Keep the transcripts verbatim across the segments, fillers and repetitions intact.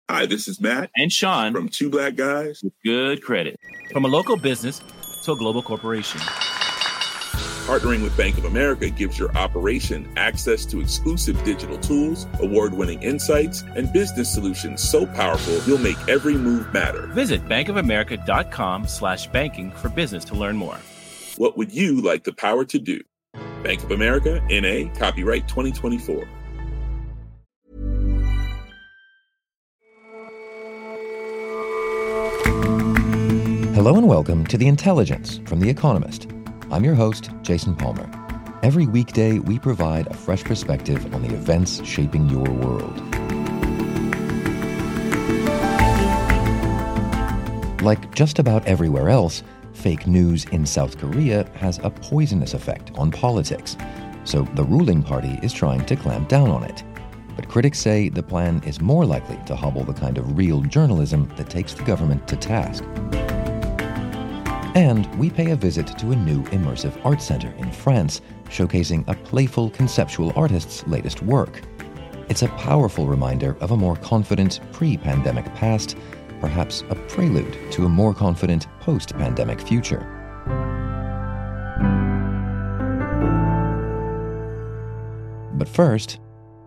Hi, this is Matt and Sean from Two Black Guys with Good Credit. From a local business to a global corporation, partnering with Bank of America gives your operation access to exclusive digital tools, award-winning insights, and business solutions so powerful you'll make every move matter. Visit bankofamerica.com slash banking for business to learn more. What would you like the power to do? Bank of America, N A, copyright twenty twenty-four. Hello and welcome to The Intelligence from The Economist. I'm your host, Jason Palmer. Every weekday, we provide a fresh perspective on the events shaping your world. Like just about everywhere else, fake news in South Korea has a poisonous effect on politics. So the ruling party is trying to clamp down on it. But critics say the plan is more likely to hobble the kind of real journalism that takes the government to task. And we pay a visit to a new immersive art center in France, showcasing a playful conceptual artist's latest work. It's a powerful reminder of a more confident pre-pandemic past, perhaps a prelude to a more confident post-pandemic future. But first,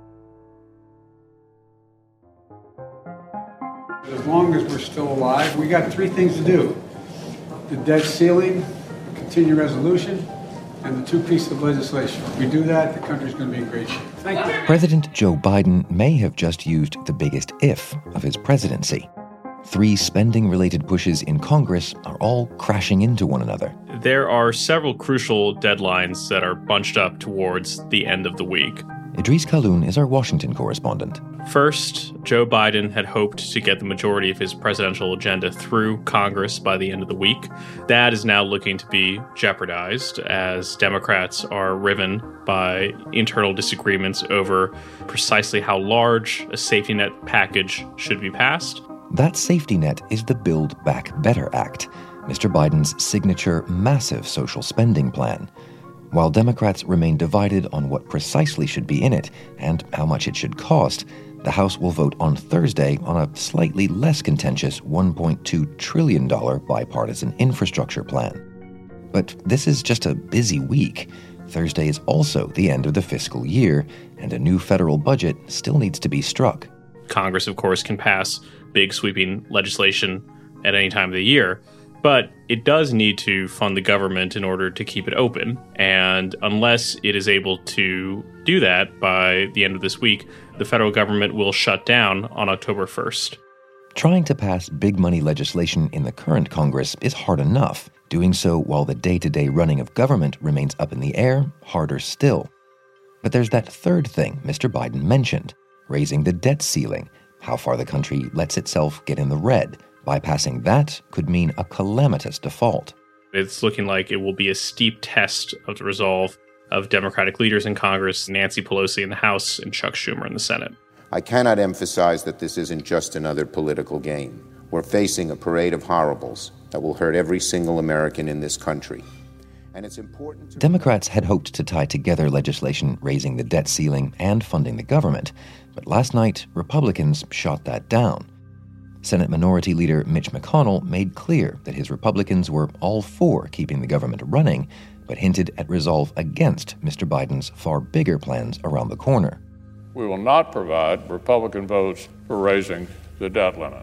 as long as we're still alive, we got three things to do. The debt ceiling, continuing resolution, and the two pieces of legislation. If we do that, the country's going to be in great shape. Thank you. President Joe Biden may have just used the biggest if of his presidency. Three spending-related pushes in Congress are all crashing into one another. There are several crucial deadlines that are bunched up towards the end of the week. Idris Khaloun is our Washington correspondent. First, Joe Biden had hoped to get the majority of his presidential agenda through Congress by the end of the week. That is now looking to be jeopardized as Democrats are riven by internal disagreements over precisely how large a safety net package should be passed. That safety net is the Build Back Better Act, Mister Biden's signature massive social spending plan. While Democrats remain divided on what precisely should be in it and how much it should cost, the House will vote on Thursday on a slightly less contentious one point two trillion dollars bipartisan infrastructure plan. But this is just a busy week. Thursday is also the end of the fiscal year, and a new federal budget still needs to be struck. Congress, of course, can pass big sweeping legislation at any time of the year, but it does need to fund the government in order to keep it open. And unless it is able to do that by the end of this week, the federal government will shut down on October first. Trying to pass big money legislation in the current Congress is hard enough. Doing so while the day-to-day running of government remains up in the air, harder still. But there's that third thing Mister Biden mentioned, raising the debt ceiling, how far the country lets itself get in the red. Bypassing that could mean a calamitous default. It's looking like it will be a steep test of the resolve of Democratic leaders in Congress, Nancy Pelosi in the House and Chuck Schumer in the Senate. I cannot emphasize that this isn't just another political game. We're facing a parade of horribles that will hurt every single American in this country. And it's important to... Democrats had hoped to tie together legislation raising the debt ceiling and funding the government, but last night, Republicans shot that down. Senate Minority Leader Mitch McConnell made clear that his Republicans were all for keeping the government running, but hinted at resolve against Mister Biden's far bigger plans around the corner. We will not provide Republican votes for raising the debt limit.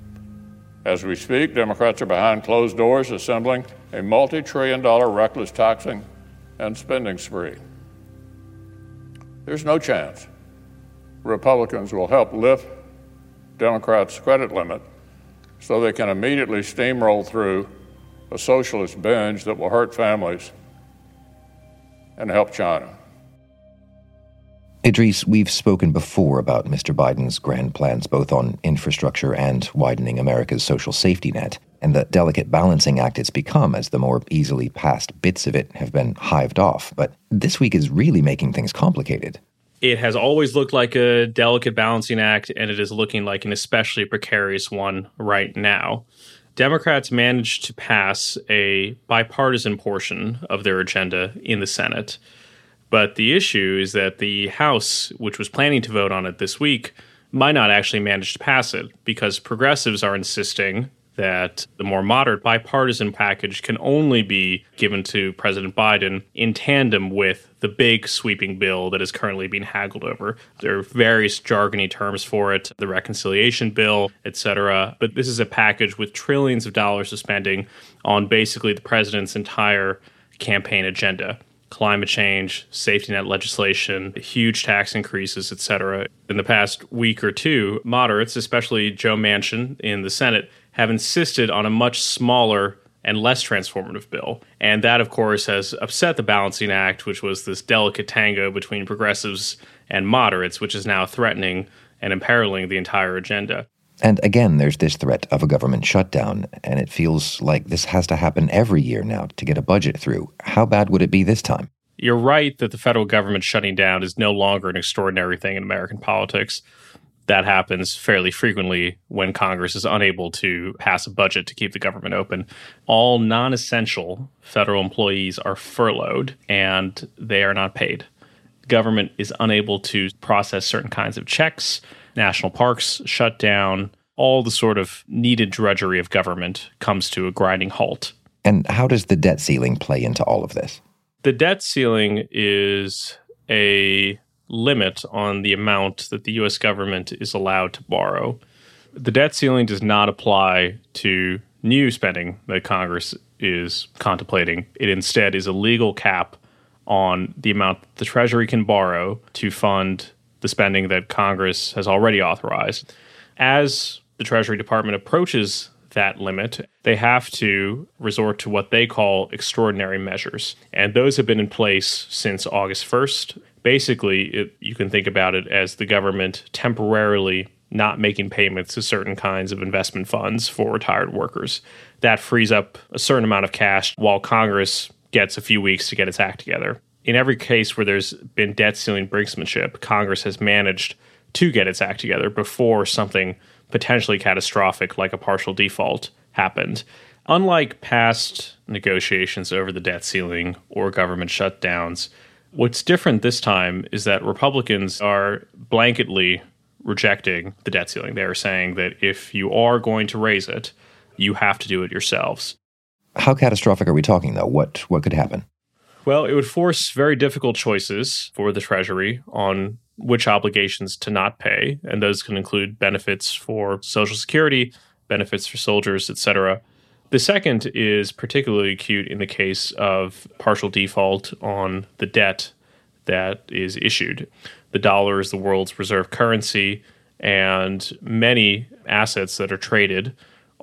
As we speak, Democrats are behind closed doors assembling a multi-trillion dollar reckless taxing and spending spree. There's no chance Republicans will help lift Democrats' credit limit so they can immediately steamroll through a socialist binge that will hurt families and help China. Idris, we've spoken before about Mister Biden's grand plans both on infrastructure and widening America's social safety net, and the delicate balancing act it's become as the more easily passed bits of it have been hived off. But this week is really making things complicated. It has always looked like a delicate balancing act, and it is looking like an especially precarious one right now. Democrats managed to pass a bipartisan portion of their agenda in the Senate. But the issue is that the House, which was planning to vote on it this week, might not actually manage to pass it because progressives are insisting that the more moderate bipartisan package can only be given to President Biden in tandem with the big sweeping bill that is currently being haggled over. There are various jargony terms for it, the reconciliation bill, et cetera. But this is a package with trillions of dollars of spending on basically the president's entire campaign agenda. Climate change, safety net legislation, huge tax increases, et cetera. In the past week or two, moderates, especially Joe Manchin in the Senate, have insisted on a much smaller and less transformative bill. And that, of course, has upset the Balancing Act, which was this delicate tango between progressives and moderates, which is now threatening and imperiling the entire agenda. And again, there's this threat of a government shutdown, and it feels like this has to happen every year now to get a budget through. How bad would it be this time? You're right that the federal government shutting down is no longer an extraordinary thing in American politics. That happens fairly frequently when Congress is unable to pass a budget to keep the government open. All non-essential federal employees are furloughed and they are not paid. The government is unable to process certain kinds of checks. National parks shut down. All the sort of needed drudgery of government comes to a grinding halt. And how does the debt ceiling play into all of this? The debt ceiling is a limit on the amount that the U S government is allowed to borrow. The debt ceiling does not apply to new spending that Congress is contemplating. It instead is a legal cap on the amount the Treasury can borrow to fund the spending that Congress has already authorized. As the Treasury Department approaches that limit, they have to resort to what they call extraordinary measures. And those have been in place since August first. Basically, it, you can think about it as the government temporarily not making payments to certain kinds of investment funds for retired workers. That frees up a certain amount of cash while Congress gets a few weeks to get its act together. In every case where there's been debt ceiling brinksmanship, Congress has managed to get its act together before something potentially catastrophic like a partial default happened. Unlike past negotiations over the debt ceiling or government shutdowns, what's different this time is that Republicans are blanketly rejecting the debt ceiling. They're saying that if you are going to raise it, you have to do it yourselves. How catastrophic are we talking, though? What what could happen? Well, it would force very difficult choices for the Treasury on which obligations to not pay, and those can include benefits for Social Security, benefits for soldiers, et cetera. The second is particularly acute in the case of partial default on the debt that is issued. The dollar is the world's reserve currency, and many assets that are traded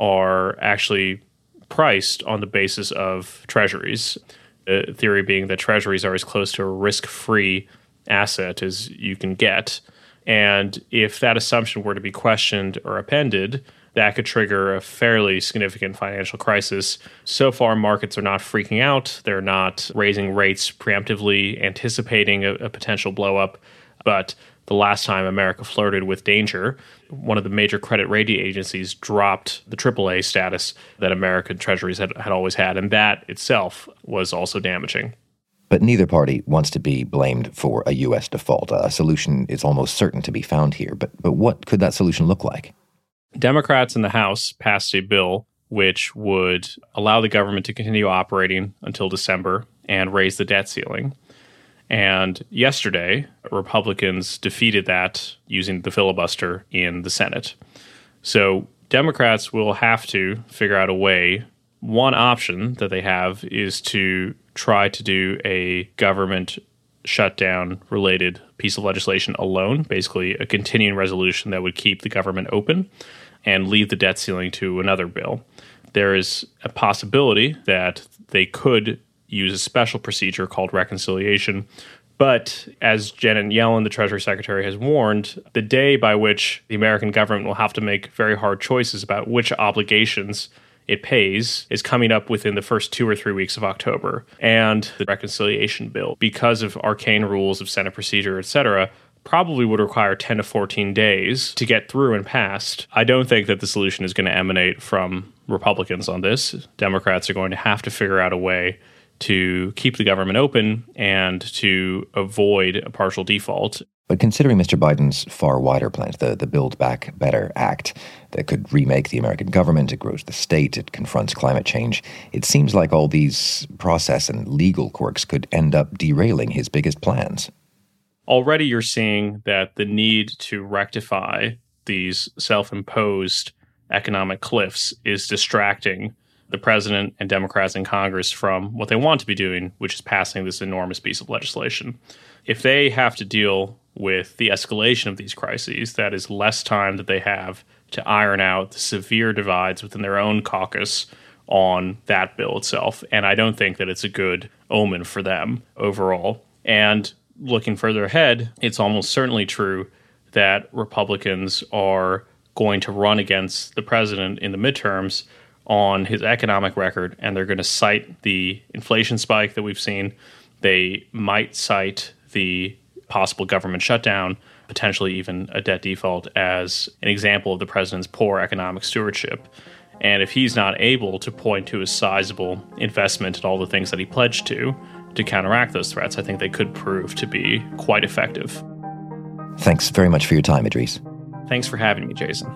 are actually priced on the basis of treasuries. The theory being that treasuries are as close to a risk-free asset as you can get. And if that assumption were to be questioned or appended, that could trigger a fairly significant financial crisis. So far, markets are not freaking out. They're not raising rates preemptively, anticipating a, a potential blow-up. But the last time America flirted with danger, one of the major credit rating agencies dropped the triple A status that American treasuries had, had always had, and that itself was also damaging. But neither party wants to be blamed for a U S default. A solution is almost certain to be found here. But but what could that solution look like? Democrats in the House passed a bill which would allow the government to continue operating until December and raise the debt ceiling. And yesterday, Republicans defeated that using the filibuster in the Senate. So Democrats will have to figure out a way. One option that they have is to try to do a government shutdown-related piece of legislation alone, basically a continuing resolution that would keep the government open and leave the debt ceiling to another bill. There is a possibility that they could use a special procedure called reconciliation. But as Janet Yellen, the Treasury Secretary, has warned, the day by which the American government will have to make very hard choices about which obligations it pays is coming up within the first two or three weeks of October. And the reconciliation bill, because of arcane rules of Senate procedure, et cetera, probably would require ten to fourteen days to get through and passed. I don't think that the solution is going to emanate from Republicans on this. Democrats are going to have to figure out a way to keep the government open and to avoid a partial default. But considering Mister Biden's far wider plans, the, the Build Back Better Act that could remake the American government, it grows the state, it confronts climate change, it seems like all these process and legal quirks could end up derailing his biggest plans. Already you're seeing that the need to rectify these self-imposed economic cliffs is distracting the president and Democrats in Congress from what they want to be doing, which is passing this enormous piece of legislation. If they have to deal with the escalation of these crises, that is less time that they have to iron out the severe divides within their own caucus on that bill itself. And I don't think that it's a good omen for them overall. And looking further ahead, it's almost certainly true that Republicans are going to run against the president in the midterms on his economic record, and they're going to cite the inflation spike that we've seen. They might cite the possible government shutdown, potentially even a debt default, as an example of the president's poor economic stewardship. And if he's not able to point to a sizable investment and all the things that he pledged to, to counteract those threats, I think they could prove to be quite effective. Thanks very much for your time, Idris. Thanks for having me, Jason.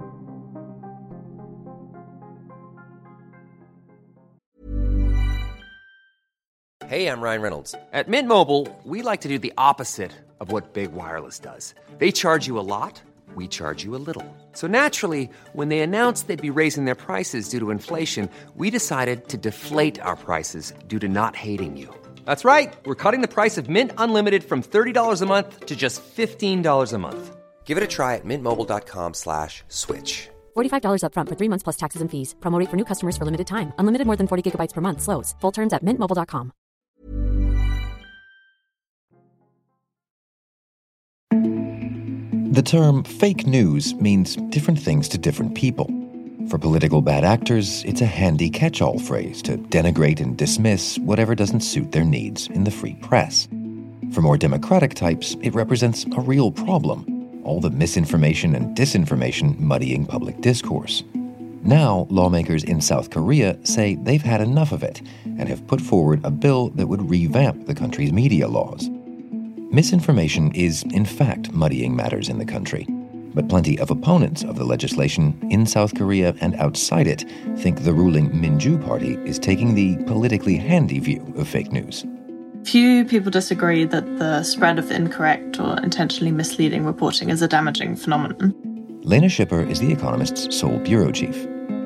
Hey, I'm Ryan Reynolds. At Mint Mobile, we like to do the opposite of what Big Wireless does. They charge you a lot, we charge you a little. So naturally, when they announced they'd be raising their prices due to inflation, we decided to deflate our prices due to not hating you. That's right. We're cutting the price of Mint Unlimited from thirty dollars a month to just fifteen dollars a month. Give it a try at mintmobile.com slash switch. forty-five dollars up front for three months plus taxes and fees. Promo rate for new customers for limited time. Unlimited more than forty gigabytes per month. Slows full terms at mint mobile dot com. The term fake news means different things to different people. For political bad actors, it's a handy catch-all phrase to denigrate and dismiss whatever doesn't suit their needs in the free press. For more democratic types, it represents a real problem, all the misinformation and disinformation muddying public discourse. Now, lawmakers in South Korea say they've had enough of it and have put forward a bill that would revamp the country's media laws. Misinformation is, in fact, muddying matters in the country, but plenty of opponents of the legislation in South Korea and outside it think the ruling Minju Party is taking the politically handy view of fake news. Few people disagree that the spread of incorrect or intentionally misleading reporting is a damaging phenomenon. Lena Schipper is The Economist's sole bureau chief.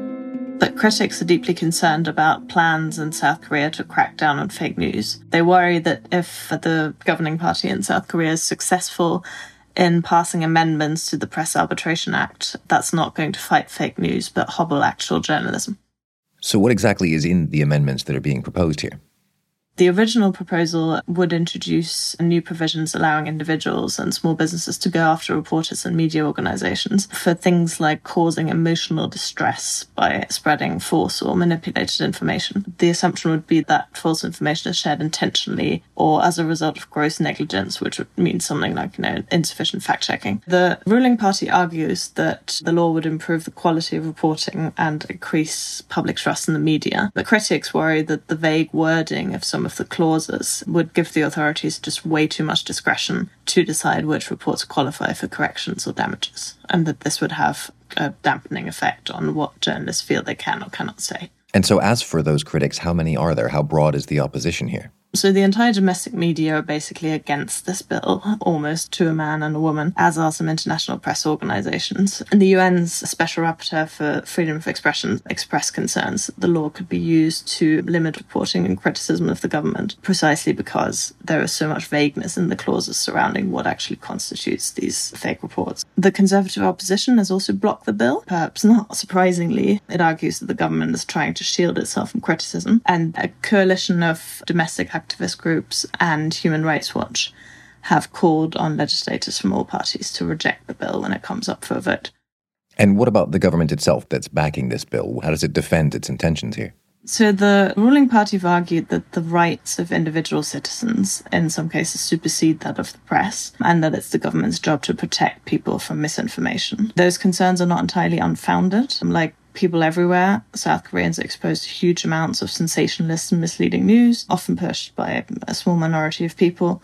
But critics are deeply concerned about plans in South Korea to crack down on fake news. They worry that if the governing party in South Korea is successful in passing amendments to the Press Arbitration Act, that's not going to fight fake news, but hobble actual journalism. So what exactly is in the amendments that are being proposed here? The original proposal would introduce new provisions allowing individuals and small businesses to go after reporters and media organizations for things like causing emotional distress by spreading false or manipulated information. The assumption would be that false information is shared intentionally or as a result of gross negligence, which would mean something like, you know, insufficient fact-checking. The ruling party argues that the law would improve the quality of reporting and increase public trust in the media. But critics worry that the vague wording of some of the clauses would give the authorities just way too much discretion to decide which reports qualify for corrections or damages, and that this would have a dampening effect on what journalists feel they can or cannot say. And so as for those critics, how many are there? How broad is the opposition here? So the entire domestic media are basically against this bill, almost to a man and a woman, as are some international press organisations. And the U N's Special Rapporteur for Freedom of Expression expressed concerns that the law could be used to limit reporting and criticism of the government, precisely because there is so much vagueness in the clauses surrounding what actually constitutes these fake reports. The Conservative opposition has also blocked the bill. Perhaps not surprisingly, it argues that the government is trying to shield itself from criticism, and a coalition of domestic activist groups and Human Rights Watch have called on legislators from all parties to reject the bill when it comes up for a vote. And what about the government itself that's backing this bill? How does it defend its intentions here? So the ruling party have argued that the rights of individual citizens in some cases supersede that of the press, and that it's the government's job to protect people from misinformation. Those concerns are not entirely unfounded. Like people everywhere, South Koreans are exposed to huge amounts of sensationalist and misleading news, often pushed by a small minority of people.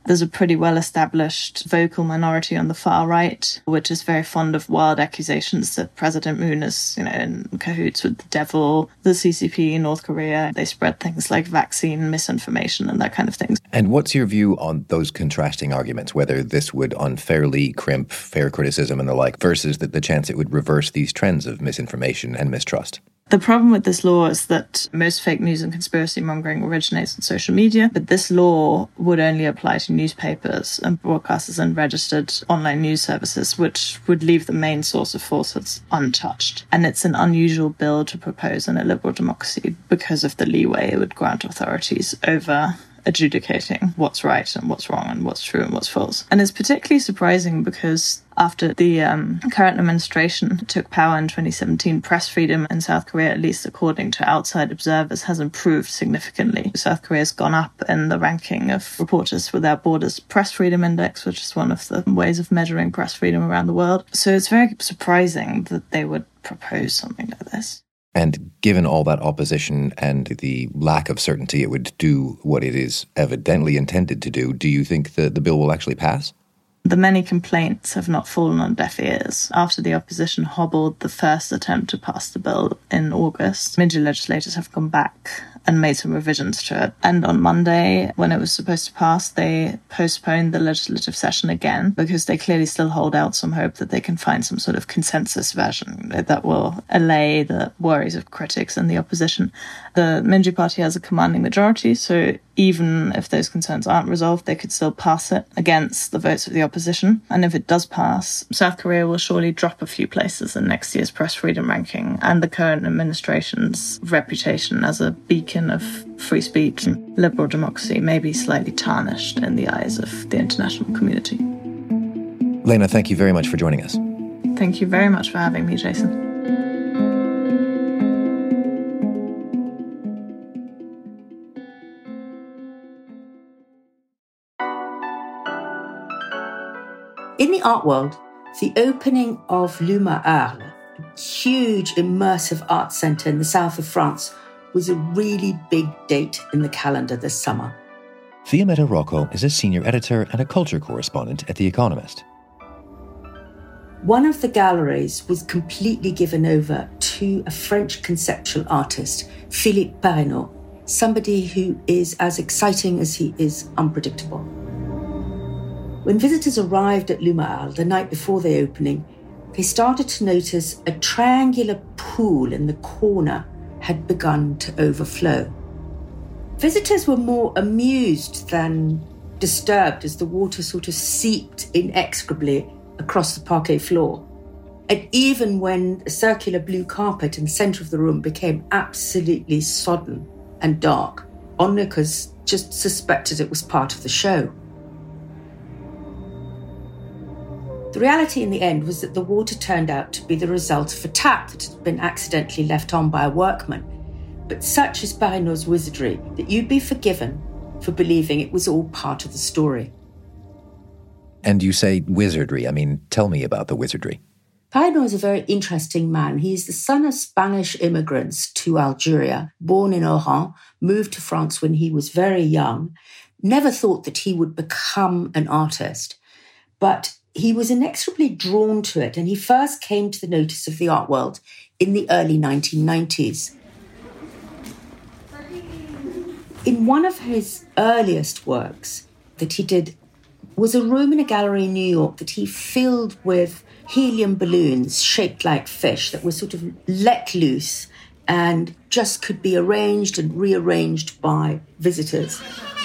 There's a pretty well-established vocal minority on the far right, which is very fond of wild accusations that President Moon is, you know, in cahoots with the devil, the C C P, North Korea. They spread things like vaccine misinformation and that kind of thing. And what's your view on those contrasting arguments, whether this would unfairly crimp fair criticism and the like, versus the, the chance it would reverse these trends of misinformation and mistrust? The problem with this law is that most fake news and conspiracy mongering originates on social media, but this law would only apply to newspapers and broadcasters and registered online news services, which would leave the main source of falsehoods untouched. And it's an unusual bill to propose in a liberal democracy because of the leeway it would grant authorities over adjudicating what's right and what's wrong and what's true and what's false. And it's particularly surprising because after the um, current administration took power in twenty seventeen, press freedom in South Korea, at least according to outside observers, has improved significantly. South Korea has gone up in the ranking of Reporters Without Borders Press Freedom Index, which is one of the ways of measuring press freedom around the world. So it's very surprising that they would propose something like this. And given all that opposition and the lack of certainty it would do what it is evidently intended to do, do you think that the bill will actually pass? The many complaints have not fallen on deaf ears. After the opposition hobbled the first attempt to pass the bill in August, Minji legislators have gone back and made some revisions to it. And on Monday, when it was supposed to pass, they postponed the legislative session again because they clearly still hold out some hope that they can find some sort of consensus version that will allay the worries of critics and the opposition. The Minji party has a commanding majority, so even if those concerns aren't resolved, they could still pass it against the votes of the opposition. And if it does pass, South Korea will surely drop a few places in next year's press freedom ranking, and the current administration's reputation as a beacon of free speech and liberal democracy may be slightly tarnished in the eyes of the international community. Lena, thank you very much for joining us. Thank you very much for having me, Jason. In the art world, the opening of L'Humain Arles, a huge immersive art centre in the south of France, was a really big date in the calendar this summer. Fiammetta Rocco is a senior editor and a culture correspondent at The Economist. One of the galleries was completely given over to a French conceptual artist, Philippe Parenot, somebody who is as exciting as he is unpredictable. When visitors arrived at L'Humain Arles the night before the opening, they started to notice a triangular pool in the corner had begun to overflow. Visitors were more amused than disturbed as the water sort of seeped inexorably across the parquet floor. And even when a circular blue carpet in the centre of the room became absolutely sodden and dark, onlookers just suspected it was part of the show. The reality in the end was that the water turned out to be the result of a tap that had been accidentally left on by a workman. But such is Parenot's wizardry that you'd be forgiven for believing it was all part of the story. And you say wizardry. I mean, tell me about the wizardry. Parenot is a very interesting man. He is the son of Spanish immigrants to Algeria, born in Oran, moved to France when he was very young, never thought that he would become an artist, but he was inexorably drawn to it, and he first came to the notice of the art world in the early nineteen nineties. In one of his earliest works that he did was a room in a gallery in New York that he filled with helium balloons shaped like fish that were sort of let loose and just could be arranged and rearranged by visitors.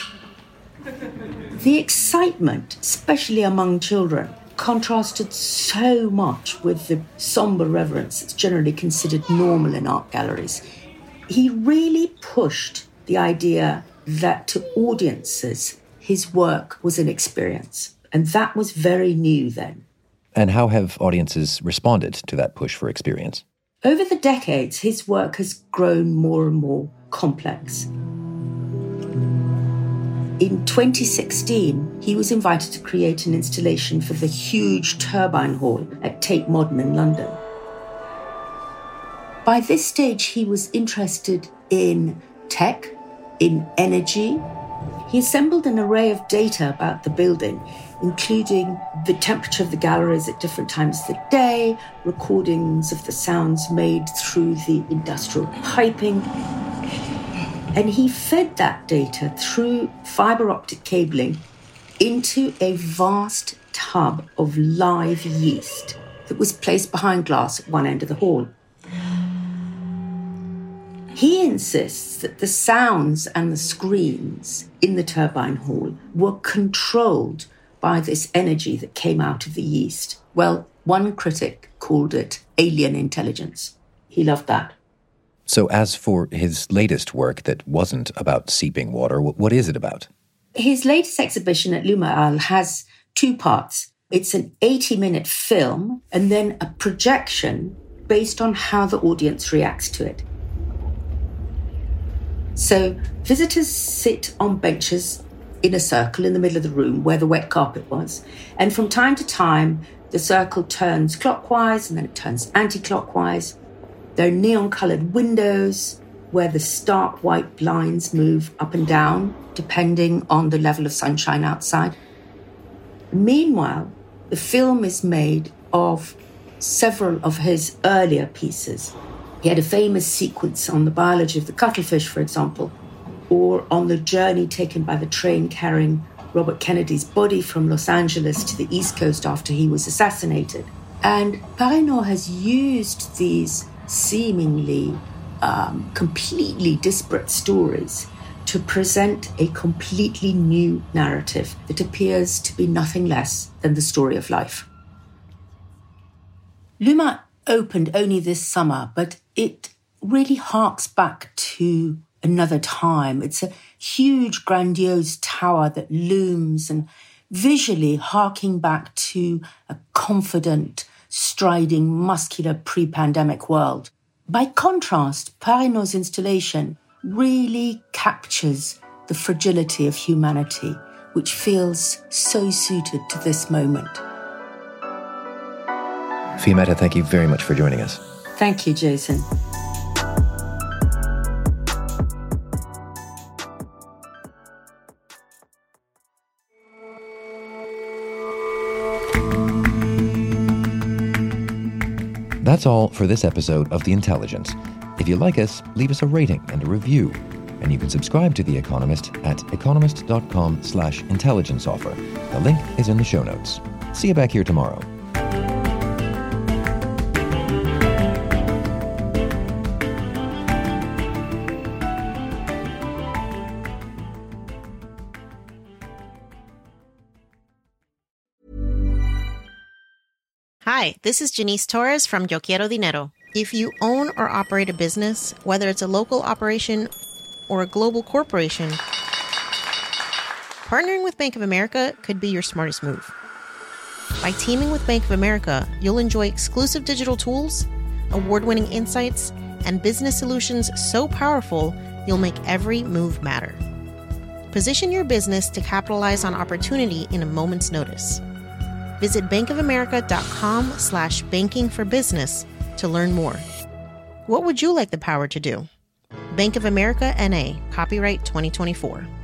The excitement, especially among children, contrasted so much with the somber reverence that's generally considered normal in art galleries. He really pushed the idea that to audiences, his work was an experience. And that was very new then. And how have audiences responded to that push for experience? Over the decades, his work has grown more and more complex. In twenty sixteen, he was invited to create an installation for the huge Turbine Hall at Tate Modern in London. By this stage, he was interested in tech, in energy. He assembled an array of data about the building, including the temperature of the galleries at different times of the day, recordings of the sounds made through the industrial piping. And he fed that data through fiber optic cabling into a vast tub of live yeast that was placed behind glass at one end of the hall. He insists that the sounds and the screens in the turbine hall were controlled by this energy that came out of the yeast. Well, one critic called it alien intelligence. He loved that. So as for his latest work that wasn't about seeping water, what is it about? His latest exhibition at L'Humaral has two parts. It's an eighty-minute film and then a projection based on how the audience reacts to it. So visitors sit on benches in a circle in the middle of the room where the wet carpet was. And from time to time, the circle turns clockwise and then it turns anti-clockwise. There are neon-coloured windows where the stark white blinds move up and down, depending on the level of sunshine outside. Meanwhile, the film is made of several of his earlier pieces. He had a famous sequence on the biology of the cuttlefish, for example, or on the journey taken by the train carrying Robert Kennedy's body from Los Angeles to the East Coast after he was assassinated. And Parisot has used these seemingly um, completely disparate stories to present a completely new narrative that appears to be nothing less than the story of life. L'Humain opened only this summer, but it really harks back to another time. It's a huge, grandiose tower that looms and visually harking back to a confident, striding, muscular pre-pandemic world. By contrast, Parisot's installation really captures the fragility of humanity, which feels so suited to this moment. Fiammetta, thank you very much for joining us. Thank you, Jason. That's all for this episode of The Intelligence. If you like us, leave us a rating and a review. And you can subscribe to The Economist at economist.com slash intelligence offer. The link is in the show notes. See you back here tomorrow. Hi, this is Janice Torres from Yo Quiero Dinero. If you own or operate a business, whether it's a local operation or a global corporation, partnering with Bank of America could be your smartest move. By teaming with Bank of America, you'll enjoy exclusive digital tools, award-winning insights, and business solutions so powerful you'll make every move matter. Position your business to capitalize on opportunity in a moment's notice. Visit bankofamerica.com slash banking for business to learn more. What would you like the power to do? Bank of America N A, copyright twenty twenty-four.